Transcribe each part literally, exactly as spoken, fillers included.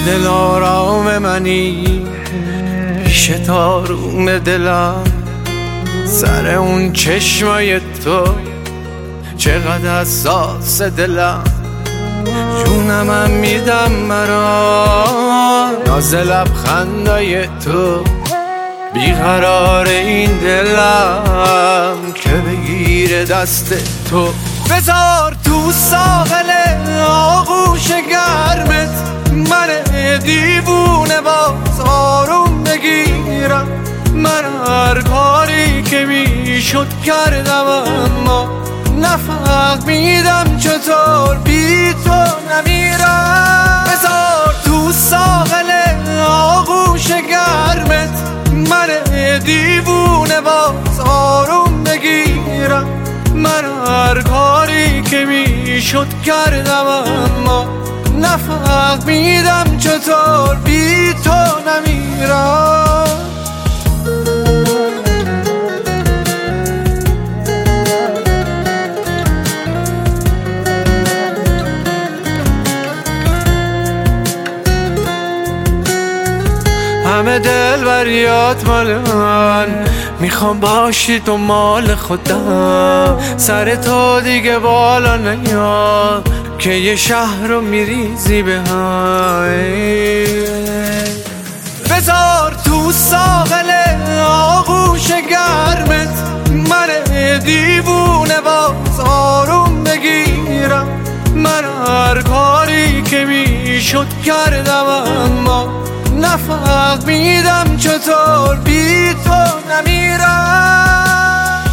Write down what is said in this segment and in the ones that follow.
دل آرام منی، پیش تاروم دلم، سر اون چشمای تو چقدر حساس دلم. جونمم میدم مرا ناز لبخندای تو، بیقرار این دلم که بگیره دست تو. بذار تو ساحل آغوش گرمت من دیوونه باز آروم بگیرم. من هر کاری که میشد کردم، اما نفهمیدم چطور بی تو نمیرم. بذار تو ساحل آغوش گرمت من دیوونه باز آروم بگیرم. من هر کاری که میشد کردم، اما نفهمیدم چطور بی تو نمیرم. همه دل بریات مال من، میخوام باشی تو مال خودم. سر تو دیگه بالا نیاد که یه شهر رو میریزی به هم. بذار تو ساحل آغوش گرمت من دیوونه باز آروم بگیرم. من هر کاری که میشد کردم، اما نفهمیدم چطور بی تو نمیرم.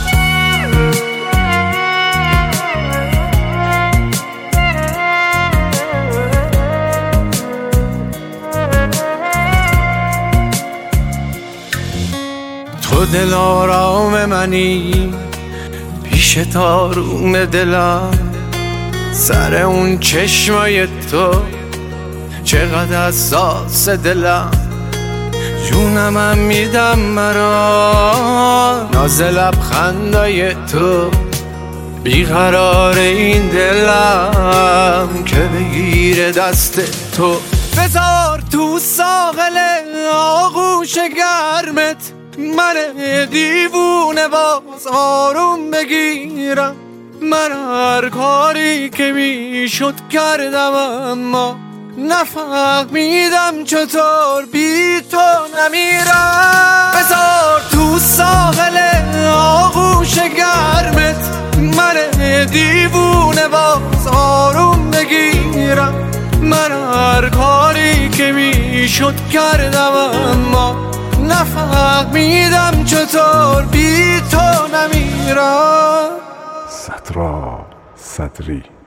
تو دل آرام منی، پیش تاروم دلم، سر اون چشمای تو چقدر حساس دلم. جونمم میدم مرا ناز لبخندای تو، بیقرار این دلم که بگیره دست تو. بذار تو ساحل آغوش گرمت من دیوونه باز آروم بگیرم. من هر کاری که میشد کردم، اما نفهمیدم چطور بی تو نمیرم. بذار تو ساحل آغوش گرمت من دیوونه باز آروم بگیرم. من هر کاری که میشد کردم، اما نفهمیدم چطور بی تو نمیرم. ستراب صدری